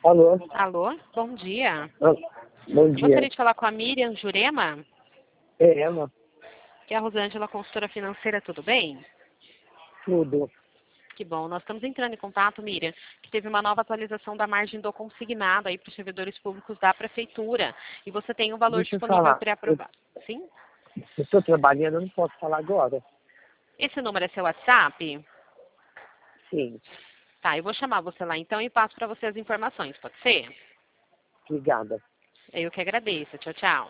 Alô? Alô, bom dia. Ah, bom Eu dia. gostaria de falar com a Miriam Jurema, É ela? que é a Rosângela, consultora financeira, tudo bem? Tudo. Que bom, nós estamos entrando em contato, Miriam, que teve uma nova atualização da margem do consignado aí para os servidores públicos da Prefeitura. E você tem um valor Deixa eu disponível falar. pré-aprovado. Sim? Eu estou trabalhando, eu não posso falar agora. Esse número é seu WhatsApp? Sim. Tá, eu vou chamar você lá então e passo para você as informações, pode ser? Obrigada. Eu que agradeço. Tchau, tchau.